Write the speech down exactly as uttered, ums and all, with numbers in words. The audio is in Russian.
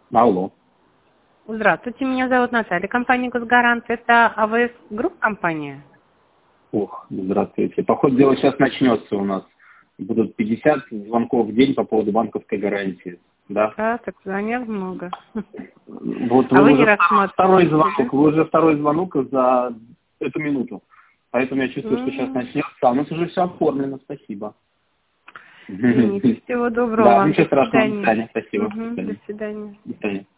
Алло. Здравствуйте, меня зовут Наталья. Компания «Госгарант». Это АВС Групп компания? Ох, здравствуйте. По ходу дела сейчас начнется у нас. Будут пятьдесят звонков в день по поводу банковской гарантии. Да? Да, так звонят много. Вот А вы, вы не уже второй рассматриваете, звонок, да? вы уже второй звонок за эту минуту. Поэтому я чувствую, что сейчас М. начнется. А у нас уже все оформлено, спасибо. Извините, всего доброго Да, вам. ничего До страшного. До свидания. свидания. Спасибо. До Мгм, до свидания. свидания. До свидания.